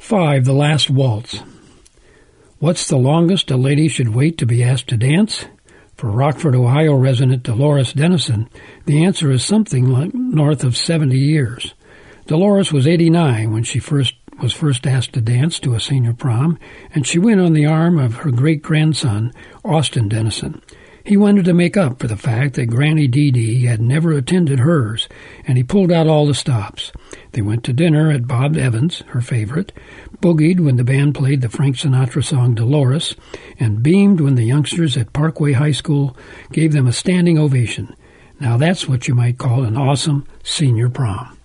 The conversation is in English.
5. The Last Waltz. What's the longest a lady should wait to be asked to dance? For Rockford, Ohio resident Dolores Dennison, the answer is something like north of 70 years. Dolores was 89 when she was first asked to dance to a senior prom, and she went on the arm of her great-grandson, Austin Dennison. He wanted to make up for the fact that Granny Dee Dee had never attended hers, and he pulled out all the stops. They went to dinner at Bob Evans, her favorite, boogied when the band played the Frank Sinatra song Dolores, and beamed when the youngsters at Parkway High School gave them a standing ovation. Now that's what you might call an awesome senior prom.